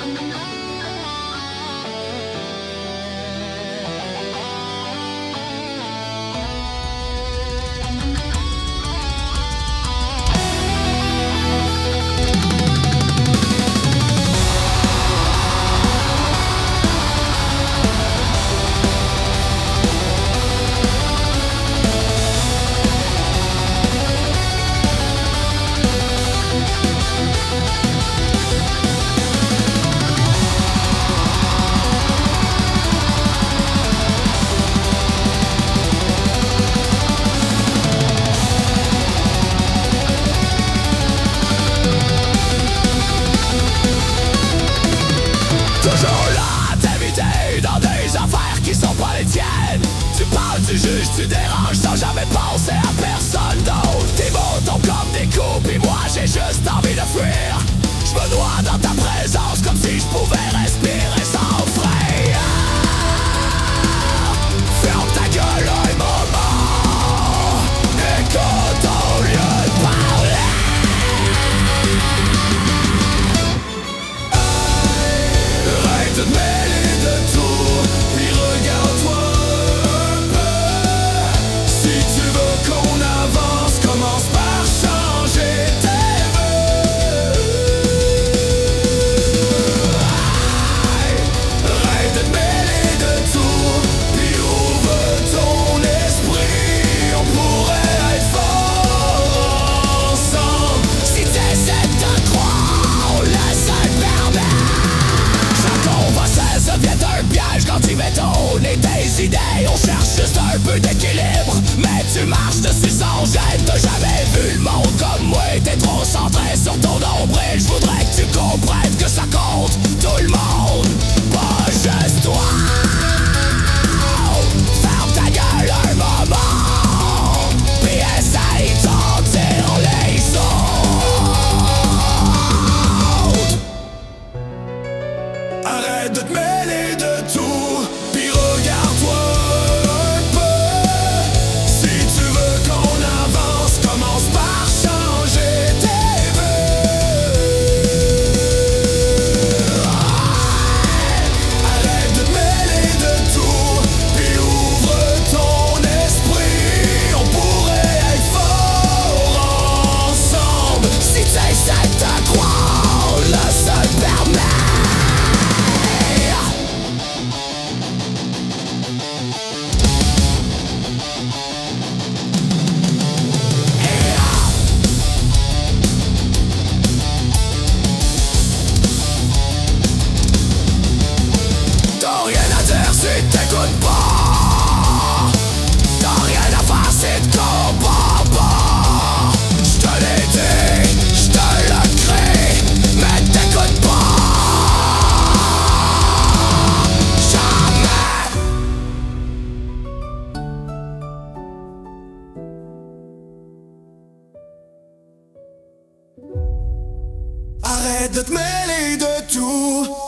Toujours là, t'inviter dans des affaires qui sont pas les tiennes. Tu parles, tu juges, tu déranges sans jamais penser à personne d'autre. Tes mots tombent comme des coups, pis moi j'ai juste envie de fuir. J'me noie dans ta présence comme si je pouvais respirer sans frein. Ferme ta gueule un moment, écoute au lieu de parler. Arrête de te mêler de tout, puis regarde-toi un peu. Si tu veux qu'on avance, commence par changer tes vœux. Arrête de te mêler de tout, puis ouvre ton esprit. On pourrait être fort ensemble. Si t'essaies de croire, laisse un permis. Chaque conversation devient un piège quand tu mets ton nez tes idées. On cherche juste un peu d'équilibre, mais tu marches dessus sans gêne. T'as jamais vu le monde comme moi, t'es trop centré sur ton nombril. Je voudrais que tu comprennes que ça compte tout le monde, pas juste toi. Ferme ta gueule un moment, puis essaye d'en dire les autres. Arrête de te mêler de tout, puis regarde-toi un peu. Si tu veux qu'on avance, commence par changer tes vœux. Arrête de te mêler de tout, puis ouvre ton esprit. On pourrait être fort ensemble. Si t'essaies de croire, le seul permet. T'as rien à dire si t'écoutes pas. T'as rien à faire si te comprends pas. J'te l'ai dit, j'te le crie, mais t'écoutes pas. Jamais. Arrête de te mêler de tout.